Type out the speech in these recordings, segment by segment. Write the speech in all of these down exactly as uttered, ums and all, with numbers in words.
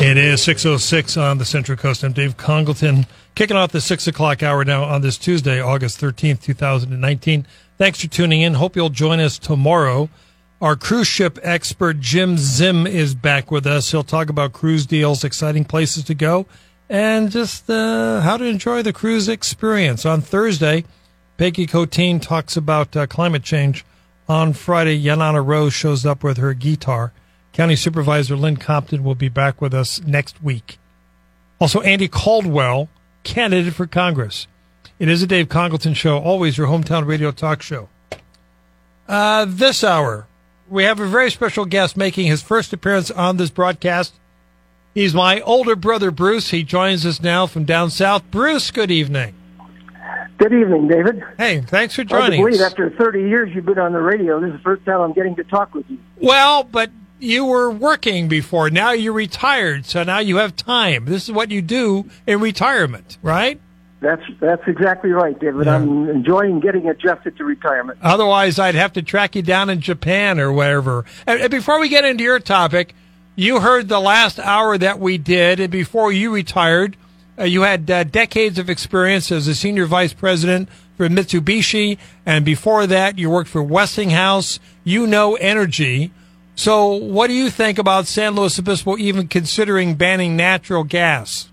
It is six oh six on the Central Coast. I'm Dave Congleton, kicking off the six o'clock hour now on this Tuesday, August thirteenth, twenty nineteen. Thanks for tuning in. Hope you'll join us tomorrow. Our cruise ship expert, Jim Zim, is back with us. He'll talk about cruise deals, exciting places to go, and just uh, how to enjoy the cruise experience. On Thursday, Peggy Coteen talks about uh, climate change. On Friday, Yanana Rose shows up with her guitar. County Supervisor Lynn Compton will be back with us next week. Also, Andy Caldwell, candidate for Congress. It is a Dave Congleton show, always your hometown radio talk show. Uh, this hour, we have a very special guest making his first appearance on this broadcast. He's my older brother, Bruce. He joins us now from down south. Bruce, good evening. Good evening, David. Hey, thanks for Hard joining to believe us. After thirty years you've been on the radio, this is the first time I'm getting to talk with you. Well, but you were working before. Now you're retired, so now you have time. This is what you do in retirement, right? That's that's exactly right, David. Yeah. I'm enjoying getting adjusted to retirement. Otherwise, I'd have to track you down in Japan or wherever. And, and before we get into your topic, you heard the last hour that we did, and before you retired, uh, you had uh, decades of experience as a senior vice president for Mitsubishi, and before that, you worked for Westinghouse. You know energy. So what do you think about San Luis Obispo even considering banning natural gas?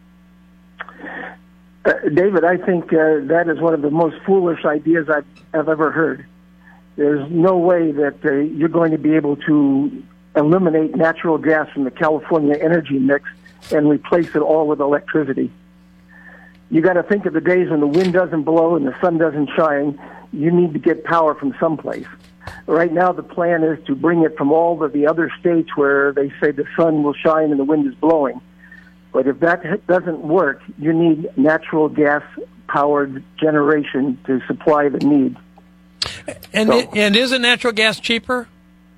Uh, David, I think uh, that is one of the most foolish ideas I've, I've ever heard. There's no way that uh, you're going to be able to eliminate natural gas from the California energy mix and replace it all with electricity. You got to think of the days when the wind doesn't blow and the sun doesn't shine. You need to get power from someplace. Right now, the plan is to bring it from all of the other states where they say the sun will shine and the wind is blowing. But if that doesn't work, you need natural gas-powered generation to supply the need. And So- it, and isn't natural gas cheaper?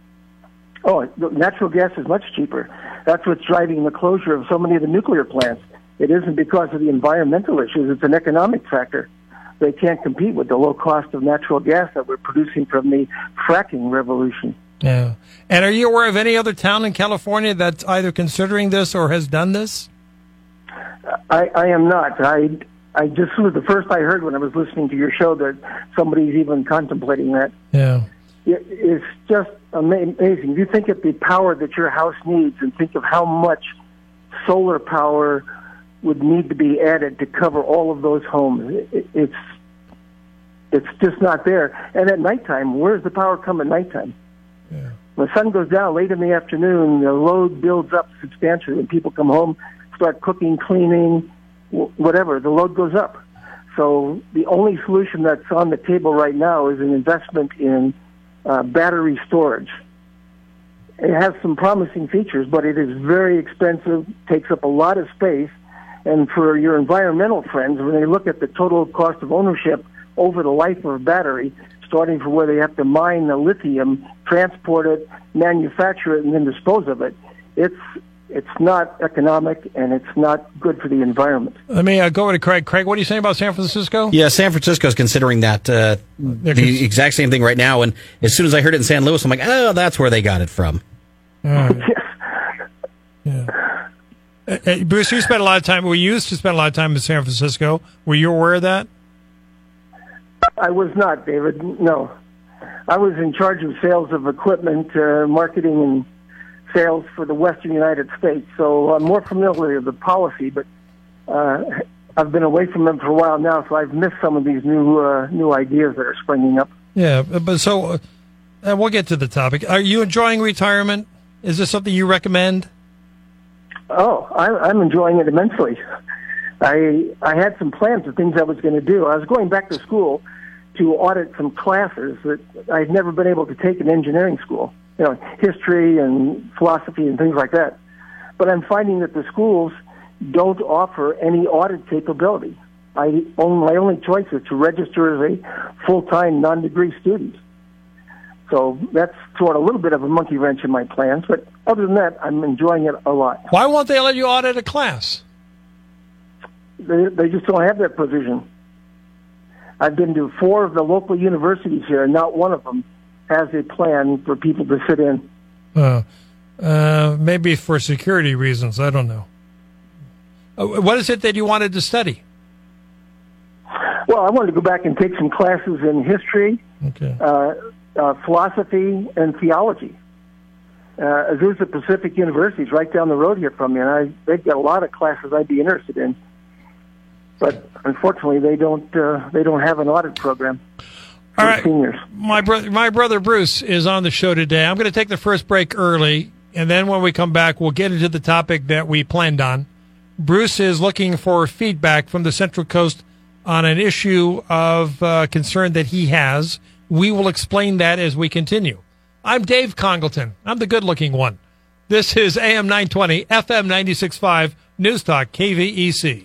Oh, natural gas is much cheaper. That's what's driving the closure of so many of the nuclear plants. It isn't because of the environmental issues. It's an economic factor. They can't compete with the low cost of natural gas that we're producing from the fracking revolution. Yeah. And are you aware of any other town in California that's either considering this or has done this? I, I am not. I, I just was the first I heard when I was listening to your show that somebody's even contemplating that. Yeah. It, it's just ama- amazing. You think of the power that your house needs and think of how much solar power would need to be added to cover all of those homes. It, it's it's just not there. And at nighttime, where's the power come at nighttime? Yeah. When the sun goes down late in the afternoon, the load builds up substantially. When people come home, start cooking, cleaning, wh- whatever, the load goes up. So the only solution that's on the table right now is an investment in uh, battery storage. It has some promising features, but it is very expensive, takes up a lot of space, and for your environmental friends, when they look at the total cost of ownership over the life of a battery, starting from where they have to mine the lithium, transport it, manufacture it, and then dispose of it, it's it's not economic and it's not good for the environment. Let me uh, go over to Craig. Craig, what are you saying about San Francisco? Yeah, San Francisco is considering that uh, the exact same thing right now. And as soon as I heard it in San Luis, I'm like, oh, that's where they got it from. All right. Yeah. Uh, uh, Bruce, you spent a lot of time, we used to spend a lot of time in San Francisco. Were you aware of that? I was not, David. No. I was in charge of sales of equipment, uh, marketing and sales for the Western United States. So I'm more familiar with the policy, but uh, I've been away from them for a while now, so I've missed some of these new uh, new ideas that are springing up. Yeah, but so uh, uh, we'll get to the topic. Are you enjoying retirement? Is this something you recommend? Oh, I, I'm enjoying it immensely. I I had some plans of things I was going to do. I was going back to school to audit some classes that I'd never been able to take in engineering school, you know, history and philosophy and things like that. But I'm finding that the schools don't offer any audit capability. I own, my only choice is to register as a full-time non-degree student. So that's sort of a little bit of a monkey wrench in my plans, but other than that, I'm enjoying it a lot. Why won't they let you audit a class? They, they just don't have that provision. I've been to four of the local universities here, and not one of them has a plan for people to sit in. Uh, Uh, maybe for security reasons. I don't know. Uh, what is it that you wanted to study? Well, I wanted to go back and take some classes in history, okay. uh, uh, philosophy, and theology. Uh, Azusa Pacific University is right down the road here from me, and I, they've got a lot of classes I'd be interested in. But unfortunately, they don't. Uh, they don't have an audit program for All right. seniors. My brother, my brother Bruce is on the show today. I'm going to take the first break early, and then when we come back, we'll get into the topic that we planned on. Bruce is looking for feedback from the Central Coast on an issue of uh, concern that he has. We will explain that as we continue. I'm Dave Congleton. I'm the good-looking one. This is A M nine twenty, F M ninety-six point five, News Talk, K V E C.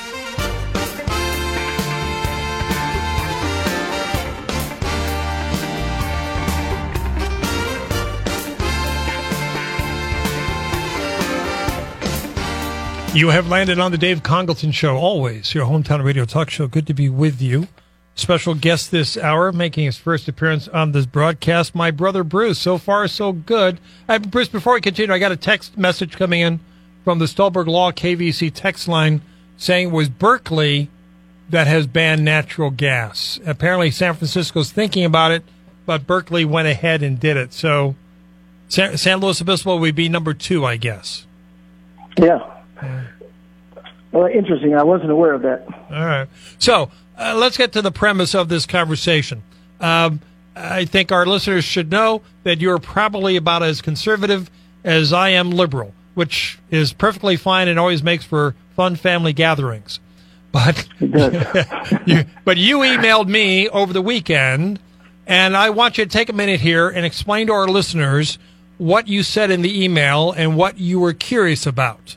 You have landed on the Dave Congleton Show, always your hometown radio talk show. Good to be with you. Special guest this hour, making his first appearance on this broadcast, my brother Bruce. So far, so good. Uh, Bruce, before we continue, I got a text message coming in from the Stolberg Law K V C text line saying it was Berkeley that has banned natural gas. Apparently, San Francisco's thinking about it, but Berkeley went ahead and did it. So San, San Luis Obispo would be number two, I guess. Yeah. Well, interesting. I wasn't aware of that. All right. So uh, let's get to the premise of this conversation. Um, I think our listeners should know that you're probably about as conservative as I am liberal, which is perfectly fine and always makes for fun family gatherings. But you, but you emailed me over the weekend, and I want you to take a minute here and explain to our listeners what you said in the email and what you were curious about.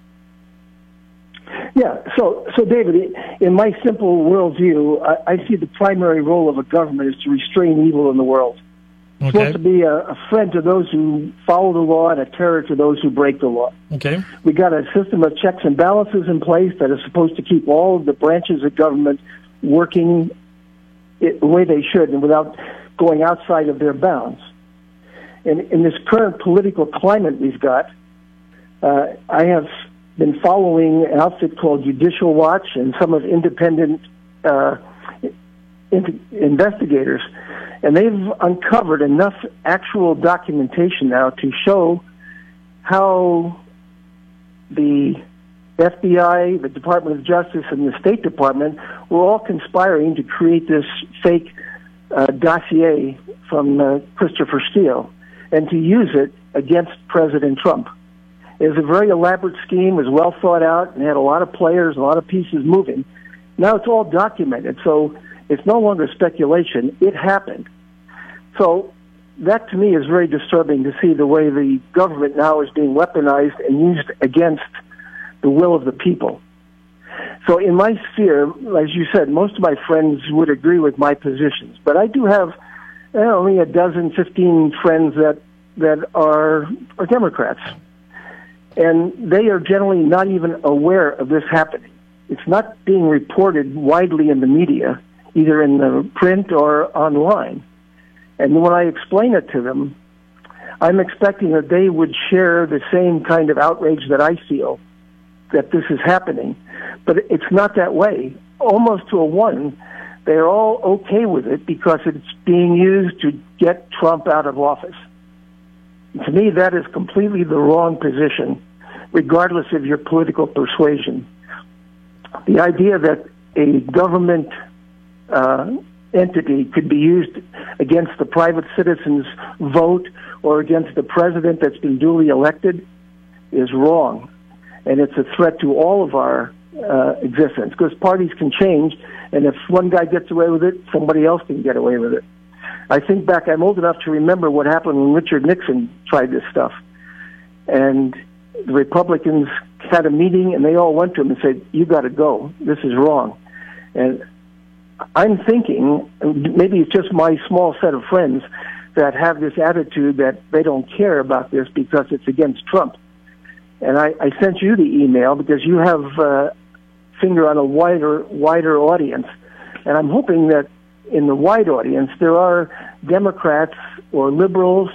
Yeah, so, so David, in my simple worldview, I, I see the primary role of a government is to restrain evil in the world. It's Okay. supposed to be a, a friend to those who follow the law and a terror to those who break the law. Okay. We got a system of checks and balances in place that is supposed to keep all of the branches of government working it, the way they should and without going outside of their bounds. And in this current political climate we've got, uh, I have been following an outfit called Judicial Watch and some of independent uh, in- investigators, and they've uncovered enough actual documentation now to show how the F B I, the Department of Justice, and the State Department were all conspiring to create this fake uh, dossier from uh, Christopher Steele and to use it against President Trump. It was a very elaborate scheme, was well thought out, and had a lot of players, a lot of pieces moving. Now it's all documented, so it's no longer speculation. It happened. So that, to me, is very disturbing to see the way the government now is being weaponized and used against the will of the people. So in my sphere, as you said, most of my friends would agree with my positions, but I do have eh, only a dozen, fifteen friends that, that are, are Democrats. And they are generally not even aware of this happening. It's not being reported widely in the media, either in the print or online. And when I explain it to them, I'm expecting that they would share the same kind of outrage that I feel that this is happening. But it's not that way. Almost to a one, they're all okay with it because it's being used to get Trump out of office. To me, that is completely the wrong position, regardless of your political persuasion. The idea that a government uh, entity could be used against the private citizen's vote or against the president that's been duly elected is wrong. And it's a threat to all of our uh, existence, because parties can change, and if one guy gets away with it, somebody else can get away with it. I think back, I'm old enough to remember what happened when Richard Nixon tried this stuff. And the Republicans had a meeting, and they all went to him and said, you got to go. This is wrong. And I'm thinking, maybe it's just my small set of friends that have this attitude that they don't care about this because it's against Trump. And I, I sent you the email because you have a finger on a wider, wider audience. And I'm hoping that in the wide audience, there are Democrats or liberals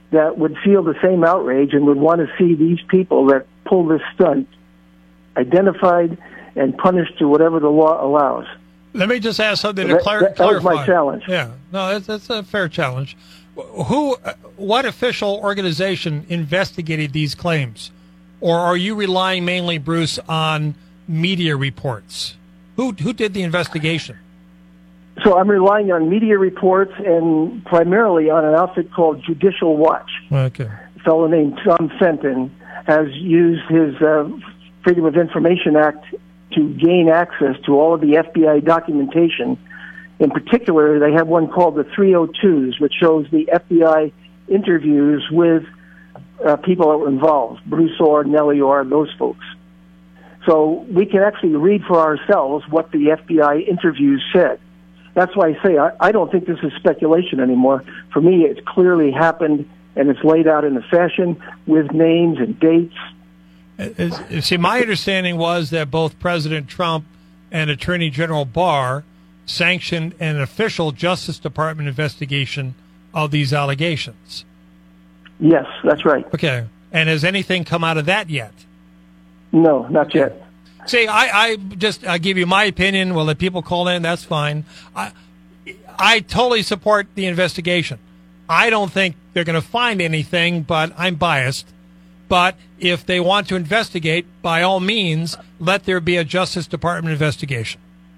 that would feel the same outrage and would want to see these people that pull this stunt identified and punished to whatever the law allows. Let me just ask something that, to clar- that, that clarify. was my challenge. Yeah, no, that's, that's a fair challenge. Who, what official organization investigated these claims? Or are you relying mainly, Bruce, on media reports? Who who did the investigation? So I'm relying on media reports and primarily on an outfit called Judicial Watch. Okay. A fellow named Tom Fenton has used his uh, Freedom of Information Act to gain access to all of the F B I documentation. In particular, they have one called the three oh twos, which shows the F B I interviews with uh, people that were involved, Bruce Ohr, Nellie Ohr, those folks. So we can actually read for ourselves what the F B I interviews said. That's why I say I, I don't think this is speculation anymore. For me, it's clearly happened, and it's laid out in a fashion with names and dates. Is, see, my understanding was that both President Trump and Attorney General Barr sanctioned an official Justice Department investigation of these allegations. Yes, that's right. Okay. And has anything come out of that yet? No, not okay. yet. See, I, I just I give you my opinion. Well, if people call in, that's fine. I, I totally support the investigation. I don't think they're going to find anything, but I'm biased. But if they want to investigate, by all means, let there be a Justice Department investigation.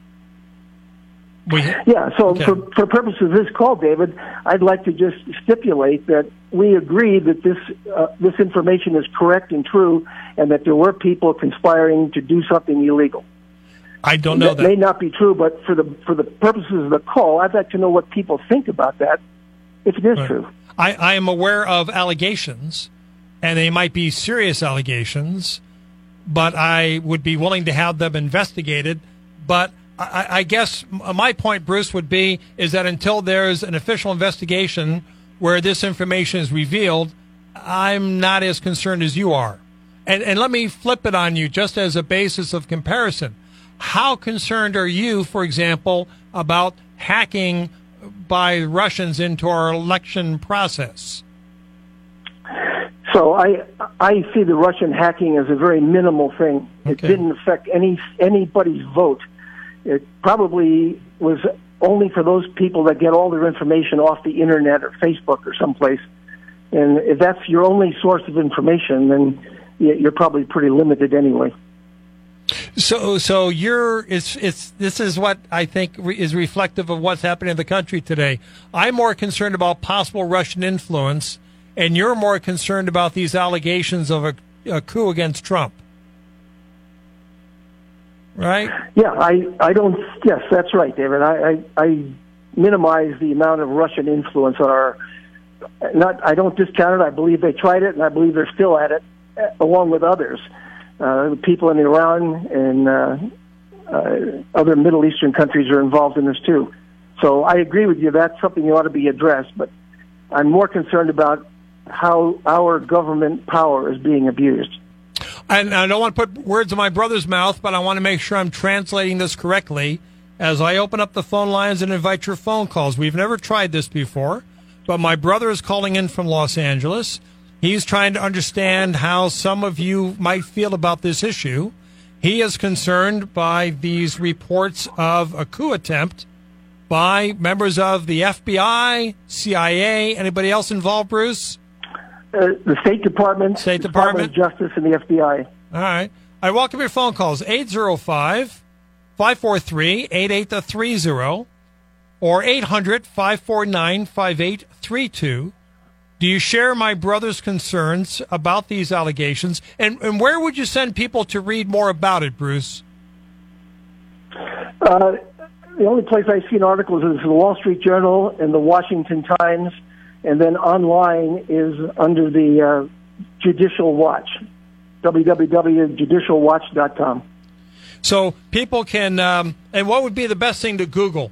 We, yeah, so okay. for, for purposes of this call, David, I'd like to just stipulate that we agree that this uh, this information is correct and true, and that there were people conspiring to do something illegal. I don't know that. That may not be true, but for the for the purposes of the call, I'd like to know what people think about that, if it is right. true. I, I am aware of allegations, and they might be serious allegations, but I would be willing to have them investigated. But I, I guess my point, Bruce, would be is that until there's an official investigation where this information is revealed, I'm not as concerned as you are. And, and let me flip it on you just as a basis of comparison. How concerned are you, for example, about hacking by Russians into our election process? So I I see the Russian hacking as a very minimal thing. Okay. It didn't affect any anybody's vote. It probably was only for those people that get all their information off the internet or Facebook or someplace. And if that's your only source of information, then you're probably pretty limited anyway. So, so you're it's it's this is what I think re- is reflective of what's happening in the country today. I'm more concerned about possible Russian influence, and you're more concerned about these allegations of a, a coup against Trump, right? Yeah, I I don't. Yes, that's right, David. I I, I minimize the amount of Russian influence on our. Not, I don't discount it. I believe they tried it, and I believe they're still at it, along with others. Uh, people in Iran and uh, uh, other Middle Eastern countries are involved in this too. So I agree with you. That's something that ought to be addressed. But I'm more concerned about how our government power is being abused. And I don't want to put words in my brother's mouth, but I want to make sure I'm translating this correctly as I open up the phone lines and invite your phone calls. We've never tried this before, but my brother is calling in from Los Angeles. He's trying to understand how some of you might feel about this issue. He is concerned by these reports of a coup attempt by members of the F B I, C I A. Anybody else involved, Bruce? Uh, the State Department, State Department, Department of Justice, and the F B I. All right. I welcome your phone calls, eight zero five, five four three, eight eight three zero or eight hundred, five four nine, five eight three two. Do you share my brother's concerns about these allegations? And, and where would you send people to read more about it, Bruce? Uh, the only place I've seen articles is the Wall Street Journal and the Washington Times, and then online is under the uh, Judicial Watch, w w w dot judicial watch dot com. So people can, um, and what would be the best thing to Google?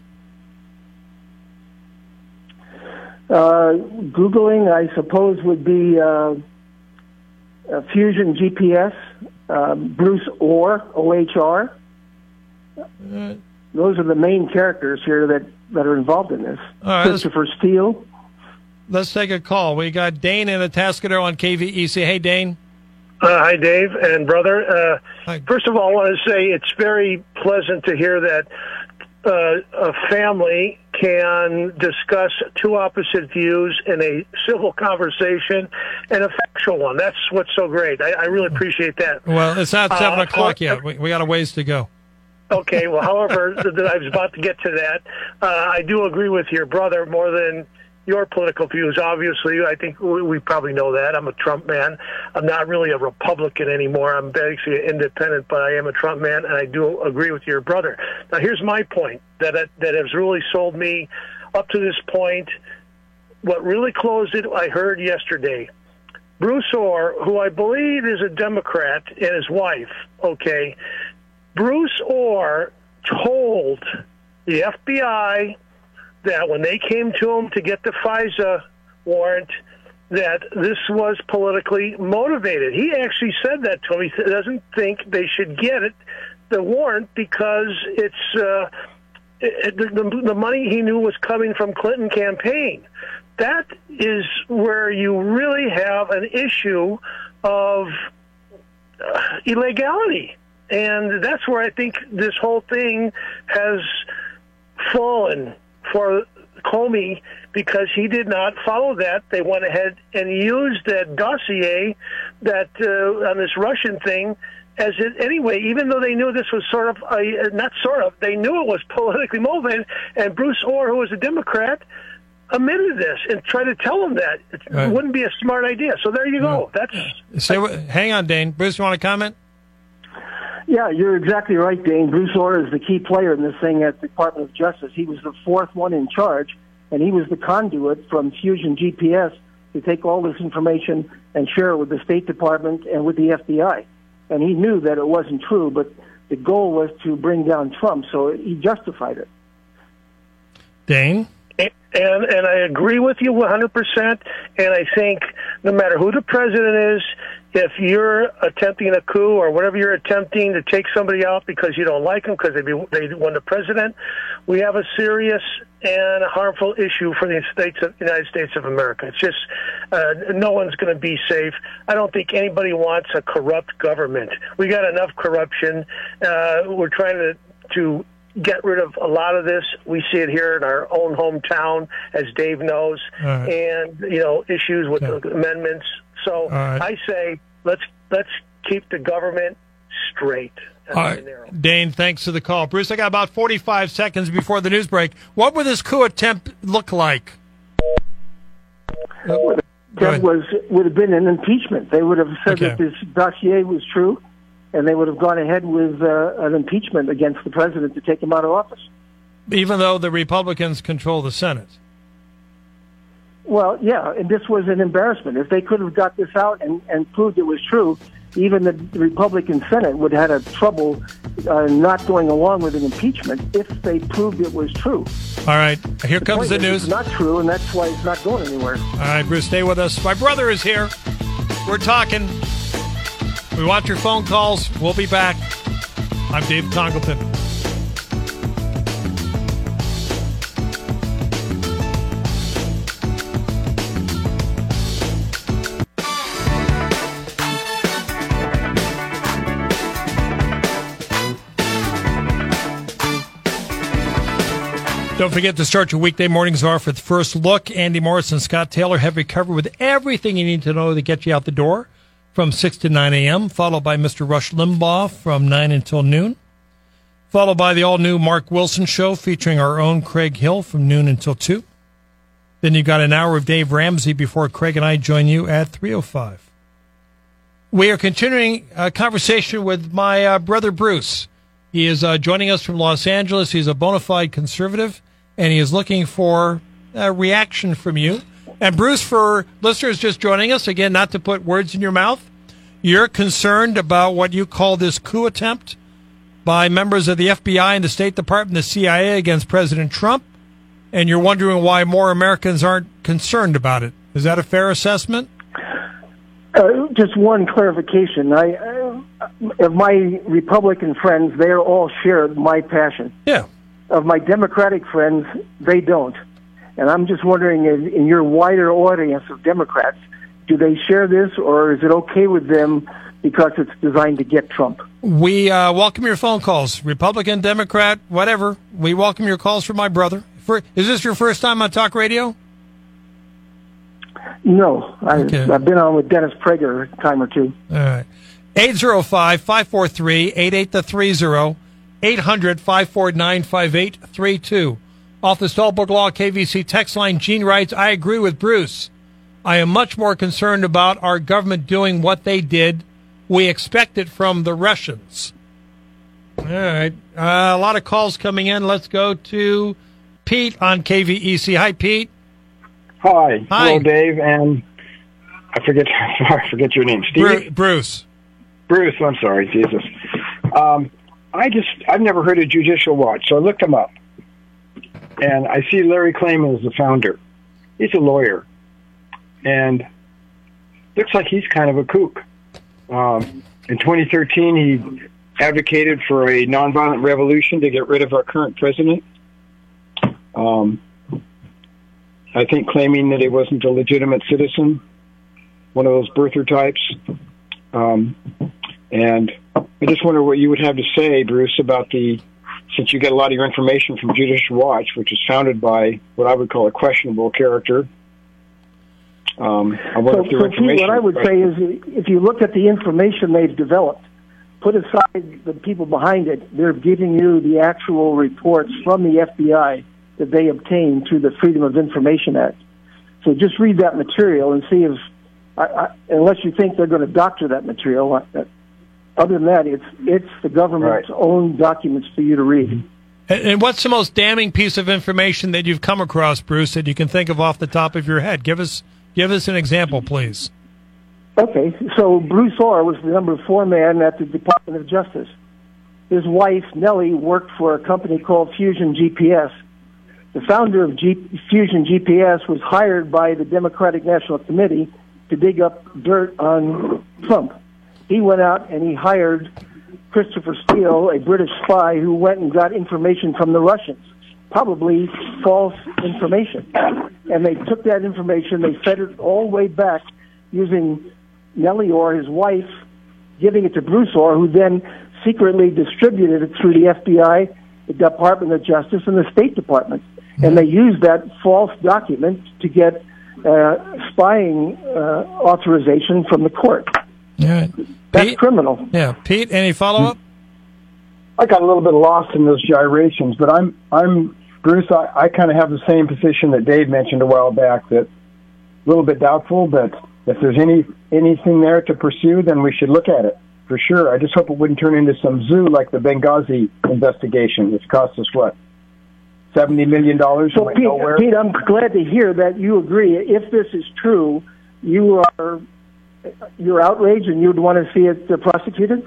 Uh, Googling, I suppose, would be uh, uh, Fusion G P S, uh, Bruce Ohr, O H R. Uh, Those are the main characters here that, that are involved in this. All right, Christopher Steele. let's take a call. We got Dane in Atascadero on K V E C. Hey, Dane. Uh, hi, Dave and brother. Uh, hi. First of all, I want to say it's very pleasant to hear that uh, a family can discuss two opposite views in a civil conversation and a factual one. That's what's so great. I, I really appreciate that. Well, it's not seven uh, o'clock yet. We, we got a ways to go. Okay, well, however, I was about to get to that. Uh, I do agree with your brother more than your political views. Obviously, I think we, we probably know that. I'm a Trump man. I'm not really a Republican anymore. I'm basically an independent, but I am a Trump man, and I do agree with your brother. Now, here's my point that that has really sold me up to this point. What really closed it, I heard yesterday. Bruce Orr, who I believe is a Democrat, and his wife, okay, Bruce Orr told the F B I that when they came to him to get the FISA warrant, that this was politically motivated. He actually said that to him. He doesn't think they should get it, the warrant, because it's uh, it, the, the money he knew was coming from Clinton campaign. That is where you really have an issue of uh, illegality. And that's where I think this whole thing has fallen for Comey, because he did not follow that. They went ahead and used that dossier that uh, on this Russian thing as it anyway, even though they knew this was sort of a, not sort of, they knew it was politically motivated. And Bruce Orr, who was a Democrat, admitted this and tried to tell them that it right. wouldn't be a smart idea. So there you go. No. That's Say what, hang on, Dane. Bruce, you want to comment? Yeah, you're exactly right, Dane. Bruce Orr is the key player in this thing at the Department of Justice. He was the fourth one in charge, and he was the conduit from Fusion G P S to take all this information and share it with the State Department and with the F B I. And he knew that it wasn't true, but the goal was to bring down Trump, so he justified it. Dane? And, and I agree with you one hundred percent, and I think no matter who the president is, if you're attempting a coup or whatever you're attempting to take somebody out because you don't like them because they, be, they won the president, we have a serious and a harmful issue for the States of, United States of America. It's just uh, no one's going to be safe. I don't think anybody wants a corrupt government. We got enough corruption. Uh, we're trying to to get rid of a lot of this. We see it here in our own hometown, as Dave knows, right. and you know issues with okay. the amendments. So right. I say let's let's keep the government straight. All right. Dane, thanks for the call. Bruce, I got about forty-five seconds before the news break. What would this coup attempt look like? Well, that was would have been an impeachment. They would have said okay. that this dossier was true, and they would have gone ahead with uh, an impeachment against the president to take him out of office. Even though the Republicans control the Senate. Well, yeah, and this was an embarrassment. If they could have got this out and, and proved it was true, even the Republican Senate would have had a trouble uh, not going along with an impeachment if they proved it was true. All right, here the comes the news. It's not true, and that's why it's not going anywhere. All right, Bruce, stay with us. My brother is here. We're talking. We want your phone calls. We'll be back. I'm Dave Congleton. Don't forget to start your weekday mornings off with First Look. Andy Morris and Scott Taylor have you covered with everything you need to know to get you out the door from six to nine a.m., followed by Mister Rush Limbaugh from nine until noon, followed by the all-new Mark Wilson Show featuring our own Craig Hill from noon until two. Then you've got an hour of Dave Ramsey before Craig and I join you at three oh five. We are continuing a conversation with my uh, brother Bruce. He is uh, joining us from Los Angeles. He's a bona fide conservative, and he is looking for a reaction from you. And Bruce, for listeners just joining us, again, not to put words in your mouth, you're concerned about what you call this coup attempt by members of the F B I and the State Department, the C I A, against President Trump, and you're wondering why more Americans aren't concerned about it. Is that a fair assessment? Uh, just one clarification. I, uh, of my Republican friends, they all share my passion. Yeah. Of my Democratic friends, they don't. And I'm just wondering, in, in your wider audience of Democrats, do they share this, or is it okay with them because it's designed to get Trump? We uh, welcome your phone calls, Republican, Democrat, whatever. We welcome your calls from my brother. For, is this your first time on talk radio? No, I, Okay. I've been on with Dennis Prager a time or two. All right. eight zero five, five four three, eight eight three zero, eight hundred, five four nine, five eight three two. Off the Stallbrook Law K V C text line, Gene writes, I agree with Bruce. I am much more concerned about our government doing what they did. We expect it from the Russians. All right. Uh, a lot of calls coming in. Let's go to Pete on K V E C. Hi, Pete. Hi. Hi. Hello, Dave, and I forget sorry, I forget your name. Steve? Bru- Bruce. Bruce, I'm sorry, Jesus. Um, I just, I've never heard of Judicial Watch, so I looked him up. And I see Larry Klayman as the founder. He's a lawyer. And looks like he's kind of a kook. Um, in twenty thirteen, he advocated for a nonviolent revolution to get rid of our current president. Um, I think claiming that he wasn't a legitimate citizen, one of those birther types. Um, and I just wonder what you would have to say, Bruce, about the, since you get a lot of your information from Judicial Watch, which is founded by what I would call a questionable character. Um, I wonder So, if their so Pete, information what I would say is, if you look at the information they've developed, put aside the people behind it, they're giving you the actual reports from the F B I that they obtained through the Freedom of Information Act. So just read that material and see if, I, I, unless you think they're going to doctor that material, uh, other than that, it's it's the government's Right. own documents for you to read. And, and what's the most damning piece of information that you've come across, Bruce, that you can think of off the top of your head? Give us give us an example, please. Okay, so Bruce Orr was the number four man at the Department of Justice. His wife, Nellie, worked for a company called Fusion G P S. The founder of G- Fusion G P S was hired by the Democratic National Committee to dig up dirt on Trump. He went out and he hired Christopher Steele, a British spy, who went and got information from the Russians, probably false information. And they took that information, they fed it all the way back using Nellie Orr, his wife, giving it to Bruce Orr, who then secretly distributed it through the F B I, the Department of Justice, and the State Department. And they used that false document to get uh, spying uh, authorization from the court. All right. That's Pete? criminal. Yeah. Pete, any follow-up? I got a little bit lost in those gyrations, but I'm, I'm Bruce, I, I kind of have the same position that Dave mentioned a while back, that a little bit doubtful, but if there's any anything there to pursue, then we should look at it, for sure. I just hope it wouldn't turn into some zoo like the Benghazi investigation, which cost us, what, seventy million dollars So, and went Pete, nowhere? Pete, I'm glad to hear that you agree. If this is true, you are you're outraged and you'd want to see it uh, prosecuted?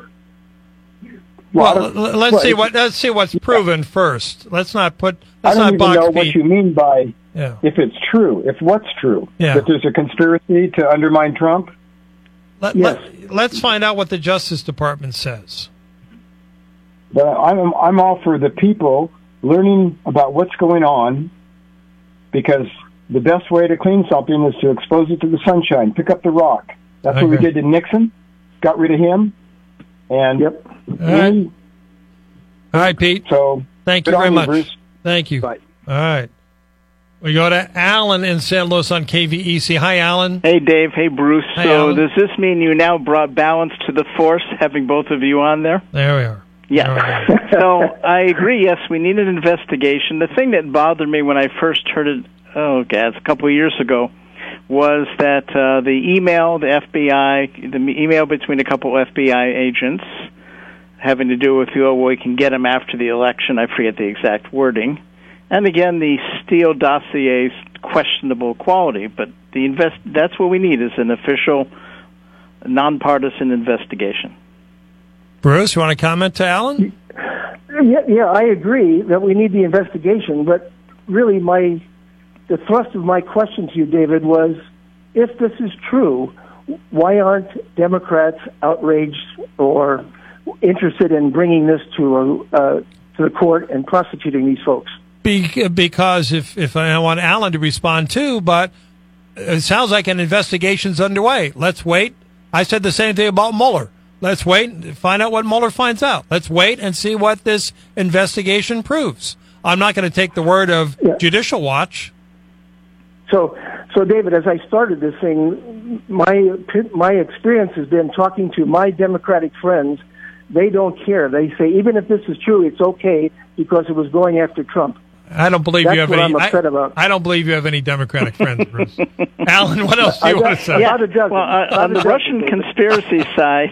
Well, l- let's well, see it's- what let's see what's proven first. Let's not put I let's don't not even box know what Pete. you mean by Yeah. if it's true, if what's true, Yeah. that there's a conspiracy to undermine Trump. Let, Yes. let, let's find out what the Justice Department says. But I'm I'm all for the people learning about what's going on, because the best way to clean something is to expose it to the sunshine, pick up the rock. That's I what we agree. did to Nixon, got rid of him, and Yep. All right. All right, Pete. so Thank good you very on much. Bruce. Thank you. Bye. All right. We go to Alan in Saint Louis on K V E C. Hi, Alan. Hey, Dave. Hey, Bruce. Hi, so Alan. does this mean you now brought balance to the force, having both of you on there? There we are. Yeah. There we are. So I agree, yes, we need an investigation. The thing that bothered me when I first heard it, oh, God, a couple of years ago, was that uh, the email, the F B I, the email between a couple F B I agents having to do with, oh, well, we can get them after the election. I forget the exact wording. And again, the Steele dossier's questionable quality. But the invest that's what we need is an official, nonpartisan investigation. Bruce, you want to comment to Alan? Yeah, yeah, I agree that we need the investigation, but really my the thrust of my question to you, David, was if this is true, why aren't Democrats outraged or interested in bringing this to a, uh, to the court and prosecuting these folks? Be, because if, if I want Alan to respond too, but it sounds like an investigation's underway. Let's wait. I said the same thing about Mueller. Let's wait and find out what Mueller finds out. Let's wait and see what this investigation proves. I'm not going to take the word of yeah. Judicial Watch. So, so David, as I started this thing, my my experience has been talking to my Democratic friends. They don't care. They say even if this is true, it's okay because it was going after Trump. I don't believe That's you have what any. I'm upset I, about. I don't believe you have any Democratic friends, Bruce. Alan, what else do you got, want to say? Yeah, well, uh, on the Russian conspiracy side,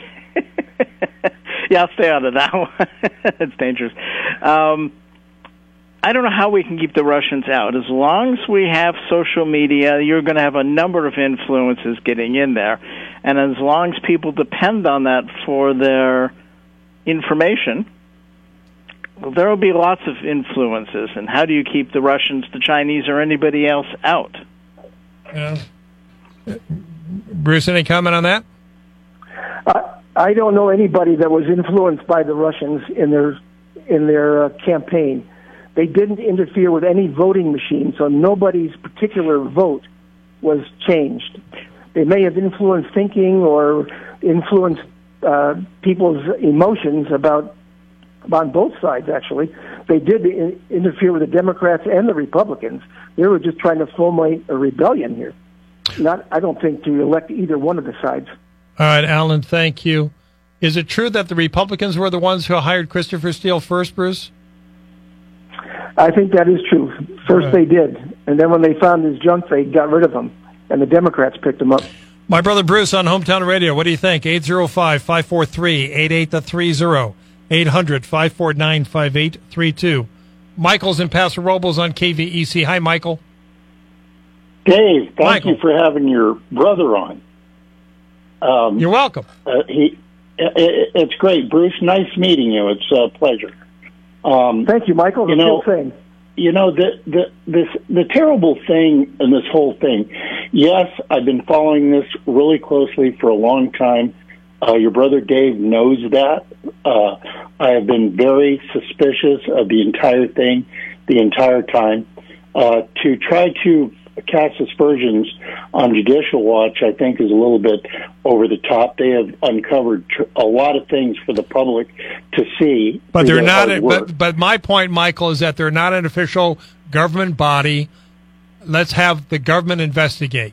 yeah, I'll stay out of that one. It's dangerous. Um, I don't know how we can keep the Russians out. As long as we have social media, you're going to have a number of influences getting in there, and as long as people depend on that for their information, well, there will be lots of influences. And how do you keep the Russians, the Chinese, or anybody else out? Yeah. Bruce, any comment on that? Uh, I don't know anybody that was influenced by the Russians in their in their uh, campaign. They didn't interfere with any voting machine, so nobody's particular vote was changed. They may have influenced thinking or influenced uh, people's emotions about on both sides, actually. They did in, interfere with the Democrats and the Republicans. They were just trying to foment a rebellion here. Not, I don't think, to elect either one of the sides. All right, Alan, thank you. Is it true that the Republicans were the ones who hired Christopher Steele first, Bruce? I think that is true. First right. they did, and then when they found his junk, they got rid of him, and the Democrats picked him up. My brother Bruce on Hometown Radio, what do you think? eight oh five, five four three, eight eight three oh, eight hundred, five four nine, five eight three two. Michael's in Paso Robles on K V E C. Hi, Michael. Dave, thank Michael. you for having your brother on. Um, You're welcome. Uh, he, it, it's great. Bruce, nice meeting you. It's a pleasure. Um, Thank you, Michael. You the know, thing. You know, the, the, this, the terrible thing in this whole thing, yes, I've been following this really closely for a long time. Uh, your brother Dave knows that. Uh, I have been very suspicious of the entire thing the entire time. Uh, to try to cast aspersions on Judicial Watch, I think, is a little bit over the top. They have uncovered tr- a lot of things for the public to see. But they're not. A, but but my point, Michael, is that they're not an official government body. Let's have the government investigate.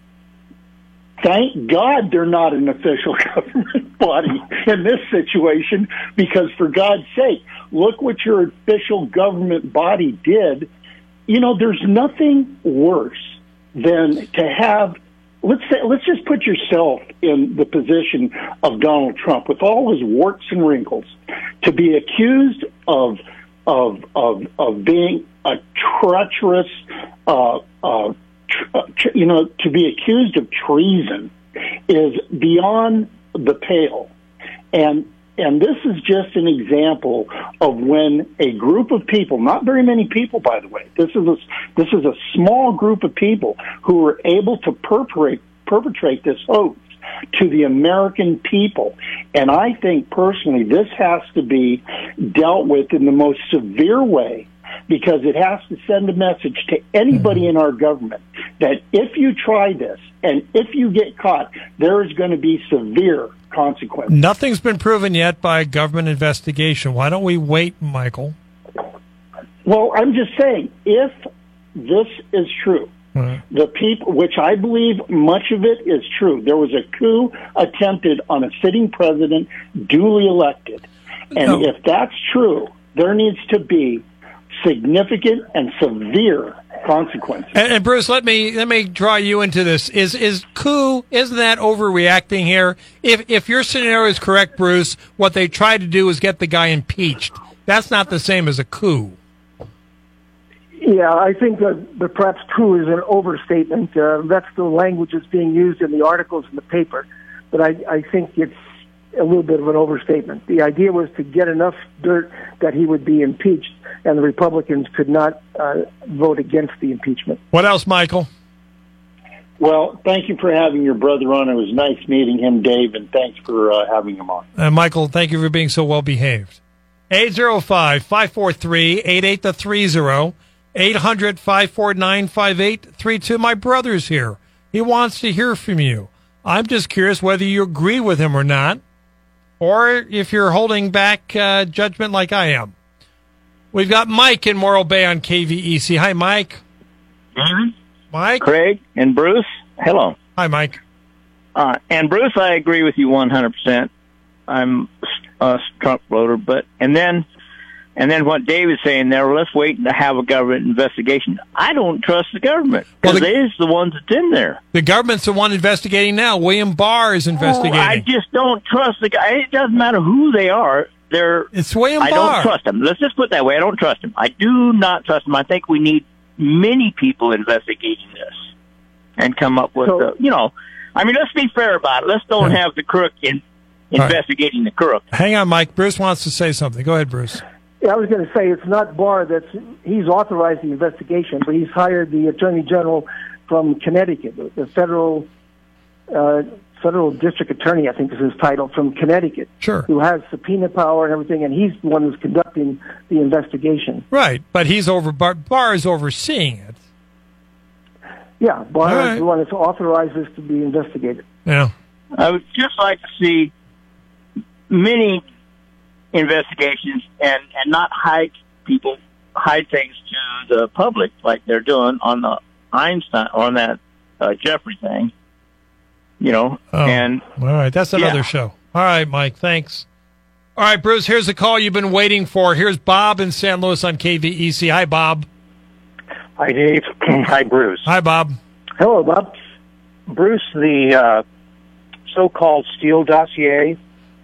Thank God they're not an official government body in this situation, because for God's sake, look what your official government body did. You know, there's nothing worse than to have, let's say, let's just put yourself in the position of Donald Trump with all his warts and wrinkles, to be accused of of of of being a treacherous, uh, uh, tr- you know, to be accused of treason is beyond the pale, and. And this is just an example of when a group of people, not very many people, by the way, this is a, this is a small group of people who were able to perpetrate, perpetrate this hoax to the American people. And I think personally this has to be dealt with in the most severe way, because it has to send a message to anybody in our government that if you try this and if you get caught, there is going to be severe consequences. Nothing's been proven yet by a government investigation. Why don't we wait, Michael? Well, I'm just saying, if this is true, right. the people, which I believe much of it is true, there was a coup attempted on a sitting president duly elected. And no. if that's true, there needs to be significant and severe consequences. And, and Bruce, let me let me draw you into this. Is is coup? Isn't that overreacting here? If if your scenario is correct, Bruce, what they tried to do is get the guy impeached. That's not the same as a coup. Yeah, I think that the perhaps coup is an overstatement. Uh, that's the language that's being used in the articles in the paper, but I, I think it's a little bit of an overstatement. The idea was to get enough dirt that he would be impeached, and the Republicans could not uh, vote against the impeachment. What else, Michael? Well, thank you for having your brother on. It was nice meeting him, Dave, and thanks for uh, having him on. Uh, Michael, thank you for being so well behaved. eight oh five, five four three, eight eight three oh, eight hundred, five four nine, five eight three two. My brother's here. He wants to hear from you. I'm just curious whether you agree with him or not, or if you're holding back uh, judgment like I am. We've got Mike in Morro Bay on K V E C. Hi, Mike. Mm-hmm. Mike? Craig and Bruce, hello. Hi, Mike. Uh, and Bruce, I agree with you one hundred percent. I'm a Trump voter, but and then and then what Dave is saying there, let's wait to have a government investigation. I don't trust the government because well, the, they're the ones that's in there. The government's the one investigating now. William Barr is investigating. Oh, I just don't trust the guy. It doesn't matter who they are. They're it's William I Barr. I don't trust them. Let's just put it that way. I don't trust him. I do not trust him. I think we need many people investigating this and come up with, so, the, you know, I mean, let's be fair about it. Let's don't yeah. have the crook in investigating right. the crook. Hang on, Mike. Bruce wants to say something. Go ahead, Bruce. Yeah, I was going to say it's not Barr that's he's authorized the investigation, but he's hired the Attorney General from Connecticut, the, the federal uh, federal district attorney, I think is his title, from Connecticut. Sure. Who has subpoena power and everything, and he's the one who's conducting the investigation. Right, but he's over. Barr, Barr is overseeing it. Yeah, Barr right. is the one that's authorized this to be investigated. Yeah. I would just like to see many investigations and, and not hide people, hide things to the public like they're doing on the Einstein, on that uh, Jeffrey thing. You know, oh. and all right, that's another yeah. show. All right, Mike, thanks. All right, Bruce, here's the call you've been waiting for. Here's Bob in San Luis on K V E C. Hi, Bob. Hi, Dave. Hi, Bruce. Hi, Bob. Hello, Bob. Bruce, the uh, so-called Steele dossier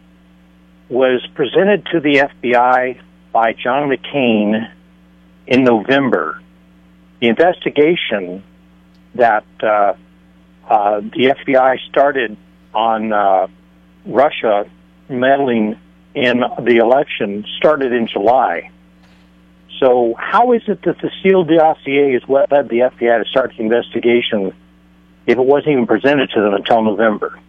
was presented to the F B I by John McCain in November. The investigation that uh, uh, the F B I started on uh, Russia meddling in the election started in July. So how is it that the Steele dossier is what led the F B I to start the investigation if it wasn't even presented to them until November?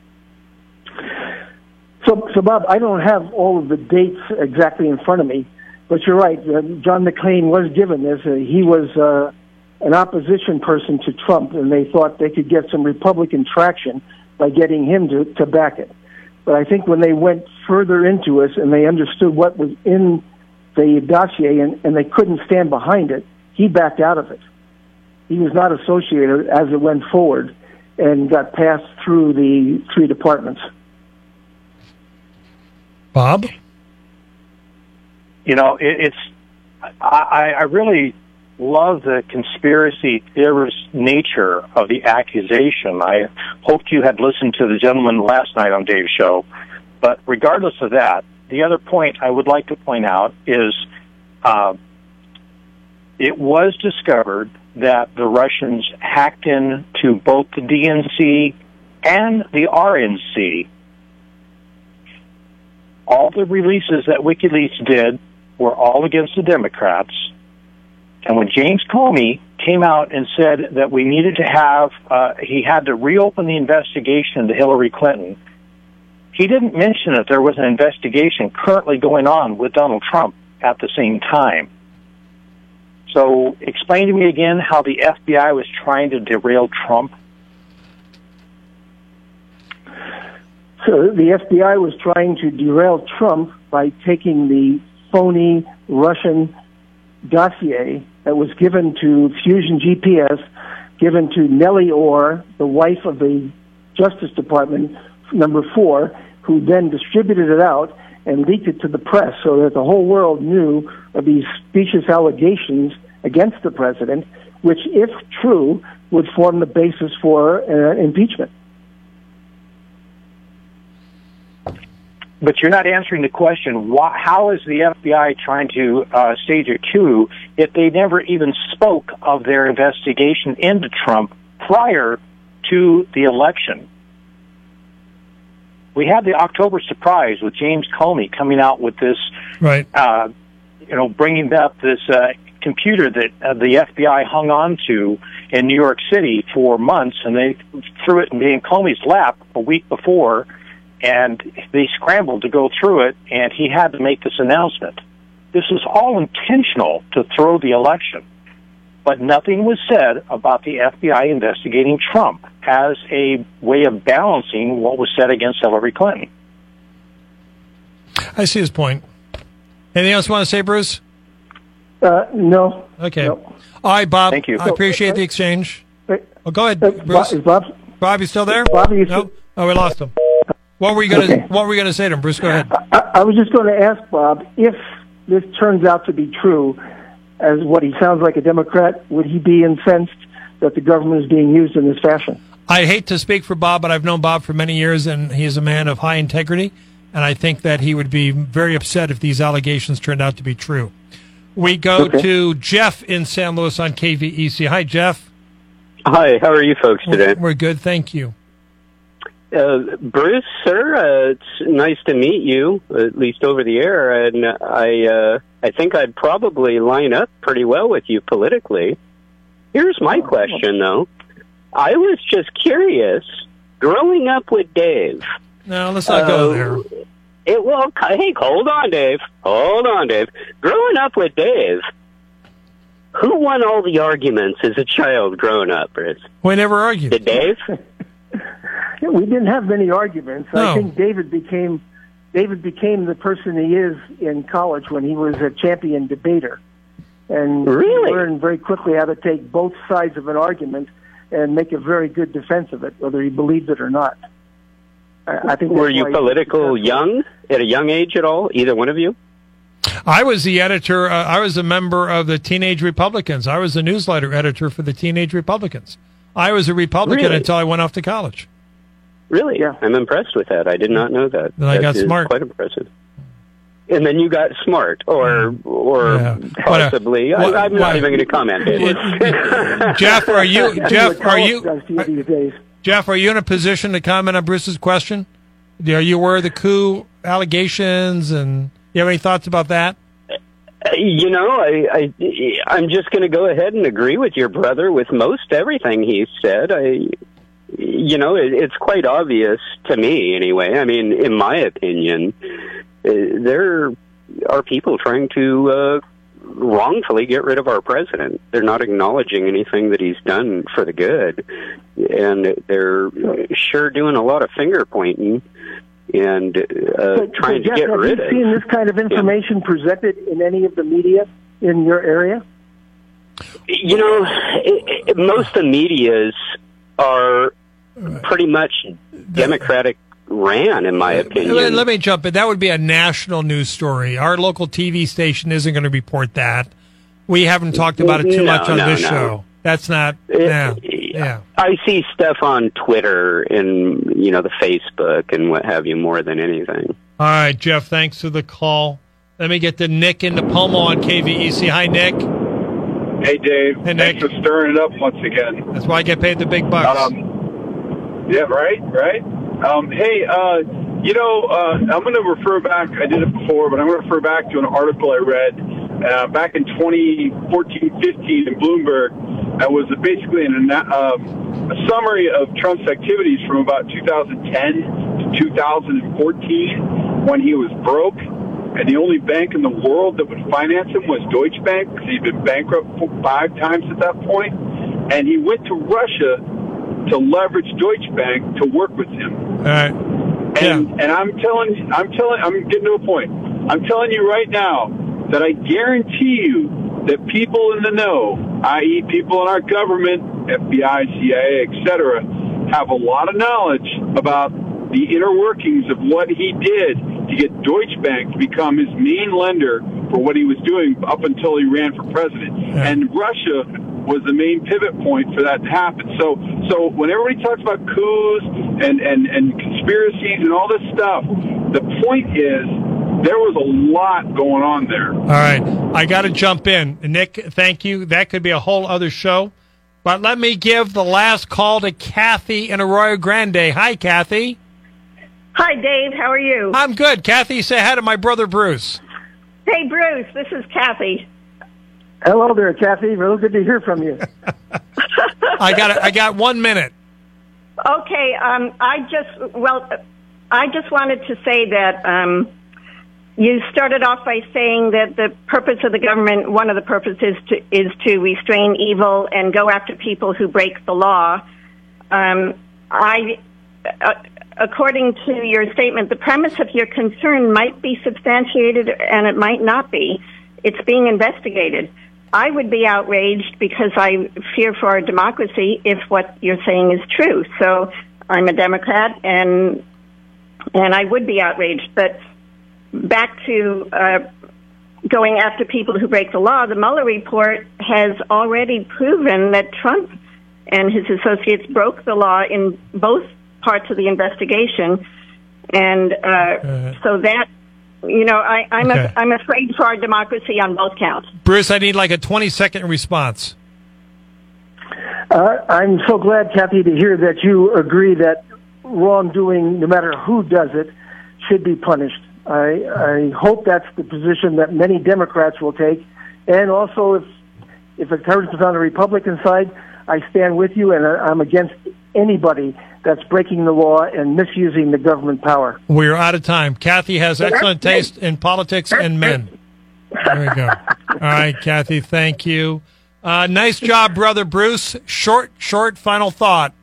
So, so Bob, I don't have all of the dates exactly in front of me, but you're right. Uh, John McCain was given this. Uh, he was uh, an opposition person to Trump, and they thought they could get some Republican traction by getting him to, to back it. But I think when they went further into it and they understood what was in the dossier and, and they couldn't stand behind it, he backed out of it. He was not associated as it went forward and got passed through the three departments. Bob? You know, it, it's, I, I really love the conspiracy theorist nature of the accusation. I hoped you had listened to the gentleman last night on Dave's show. But regardless of that, the other point I would like to point out is uh, it was discovered that the Russians hacked into both the D N C and the R N C. All the releases that WikiLeaks did were all against the Democrats. And when James Comey came out and said that we needed to have, uh, he had to reopen the investigation into Hillary Clinton, he didn't mention that there was an investigation currently going on with Donald Trump at the same time. So explain to me again how the F B I was trying to derail Trump. So the F B I was trying to derail Trump by taking the phony Russian dossier that was given to Fusion G P S, given to Nellie Orr, the wife of the Justice Department, number four, who then distributed it out and leaked it to the press so that the whole world knew of these specious allegations against the president, which, if true, would form the basis for uh, impeachment. But you're not answering the question, why, how is the F B I trying to uh, stage a coup if they never even spoke of their investigation into Trump prior to the election? We had the October surprise with James Comey coming out with this, right? Uh, you know, bringing up this uh, computer that uh, the F B I hung on to in New York City for months, and they threw it in Comey's lap a week before, and they scrambled to go through it, and he had to make this announcement. This was all intentional to throw the election. but nothing was said about the F B I investigating Trump as a way of balancing what was said against Hillary Clinton. I see his point. Anything else you want to say, Bruce? Uh, no. Okay. No. All right, Bob. Thank you. I appreciate the exchange. Uh, Oh, go ahead, uh, Bruce. Bob, is Bob, Bob, you still there? Bob, you no. still- Oh, we lost him. What were you going to Okay. What were you going to say to him, Bruce? Go ahead. I, I was just going to ask Bob, if this turns out to be true, as what he sounds like a Democrat, would he be incensed that the government is being used in this fashion? I hate to speak for Bob, but I've known Bob for many years, and he's a man of high integrity, and I think that he would be very upset if these allegations turned out to be true. We go Okay. to Jeff in San Luis on K V E C. Hi, Jeff. Hi, how are you folks today? We're good, thank you. Uh, Bruce, sir, uh, it's nice to meet you, at least over the air, and I uh, I think I'd probably line up pretty well with you politically. Here's my question, though. I was just curious, growing up with Dave... No, let's not go uh, there. It well, hey, hold on, Dave. Hold on, Dave. Growing up with Dave, who won all the arguments as a child growing up, Bruce? We never argued. Did Dave? Yeah, we didn't have many arguments. No. I think David became David became the person he is in college when he was a champion debater, and Really? he learned very quickly how to take both sides of an argument and make a very good defense of it, whether he believed it or not. I, I think. Were that's you why he was political successful. young, at a young age at all, either one of you? I was the editor. Uh, I was a member of the Teenage Republicans. I was the newsletter editor for the Teenage Republicans. I was a Republican Really? until I went off to college. Really? Yeah. I'm impressed with that. I did not know that. Then I That got is smart. Quite impressive. And then you got smart, or or Yeah. But, uh, possibly. what- I, I'm what- not even going to comment. David. Jeff, are you That's Jeff? what Are college you does to you these days. Jeff? Are you in a position to comment on Bruce's question? Are you aware of the coup allegations, and you have any thoughts about that? You know, I, I I'm just going to go ahead and agree with your brother with most everything he said. I, you know, it, it's quite obvious to me, anyway. I mean, in my opinion, uh, there are people trying to uh, wrongfully get rid of our president. They're not acknowledging anything that he's done for the good, and they're sure doing a lot of finger pointing and uh, But- trying but Jeff, to get have rid you of. seen this kind of information presented in any of the media in your area? You know, it, it, most of the medias are pretty much Democratic ran, in my opinion. Let, let me jump in. That would be a national news story. Our local T V station isn't going to report that. We haven't talked about it too No, much on no, this no. show. That's not. It- yeah, yeah. I see stuff on Twitter and, you know, the Facebook and what have you more than anything. All right, Jeff. Thanks for the call. Let me get to Nick in Pomo on K V E C. Hi, Nick. Hey, Dave. Hey, Nick. Thanks for stirring it up once again. That's why I get paid the big bucks. Um, yeah, right, right. Um, hey, uh, you know, uh, I'm going to refer back. I did it before, but I'm going to refer back to an article I read uh, back in twenty fourteen fifteen in Bloomberg. It was basically an, um, a summary of Trump's activities from about two thousand ten to two thousand fourteen, when he was broke. And the only bank in the world that would finance him was Deutsche Bank, because he'd been bankrupt five times at that point. And he went to Russia to leverage Deutsche Bank to work with him. All right. And and I'm telling, I'm telling, I'm getting to a point. I'm telling you right now that I guarantee you that people in the know, that is, people in our government, F B I, C I A, et cetera, have a lot of knowledge about the inner workings of what he did to get Deutsche Bank to become his main lender for what he was doing up until he ran for president. Yeah. And Russia was the main pivot point for that to happen. So so when everybody talks about coups and, and, and conspiracies and all this stuff, the point is there was a lot going on there. All right. I got to jump in. Nick, thank you. That could be a whole other show. But let me give the last call to Kathy in Arroyo Grande. Hi, Kathy. Hi, Dave. How are you? I'm good. Kathy, say hi to my brother, Bruce. Hey, Bruce. This is Kathy. Hello there, Kathy. Real good to hear from you. I got I got one minute. Okay. Um, I just well, I just wanted to say that um, you started off by saying that the purpose of the government, one of the purposes to, is to restrain evil and go after people who break the law. Um, I, uh, according to your statement, the premise of your concern might be substantiated and it might not be. It's being investigated. I would be outraged because I fear for our democracy if what you're saying is true. So I'm a Democrat, and and I would be outraged. But back to uh, going after people who break the law, the Mueller report has already proven that Trump and his associates broke the law in both parts of the investigation. And uh, uh, so that, you know, I, I'm, okay. a, I'm afraid for our democracy on both counts. Bruce, I need like a twenty-second response. Uh, I'm so glad, Kathy, to hear that you agree that wrongdoing, no matter who does it, should be punished. I, I hope that's the position that many Democrats will take. And also, if if it turns on the Republican side, I stand with you, and I'm against anybody that's breaking the law and misusing the government power. We're out of time. Kathy has excellent taste in politics and men. There we go. All right, Kathy, thank you. Uh, nice job, Brother Bruce. Short, short final thought.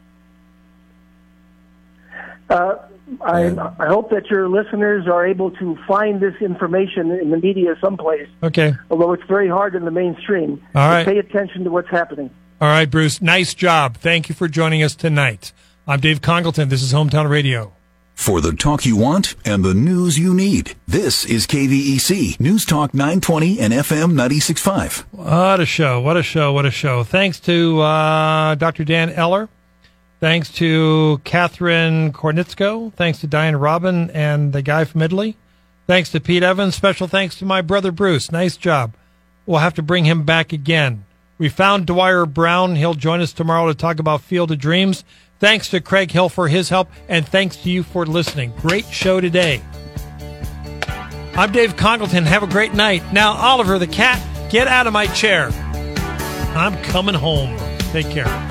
Uh, I, I hope that your listeners are able to find this information in the media someplace. Okay. Although it's very hard in the mainstream. All right. Pay attention to what's happening. All right, Bruce. Nice job. Thank you for joining us tonight. I'm Dave Congleton. This is Hometown Radio. For the talk you want and the news you need, this is K V E C News Talk nine twenty and F M ninety-six point five. What a show. What a show. What a show. Thanks to uh, Doctor Dan Eller. Thanks to Catherine Kornitsko. Thanks to Diane Robin and the guy from Italy. Thanks to Pete Evans. Special thanks to my brother Bruce. Nice job. We'll have to bring him back again. We found Dwyer Brown. He'll join us tomorrow to talk about Field of Dreams. Thanks to Craig Hill for his help, and thanks to you for listening. Great show today. I'm Dave Congleton. Have a great night. Now, Oliver the cat, get out of my chair. I'm coming home. Take care.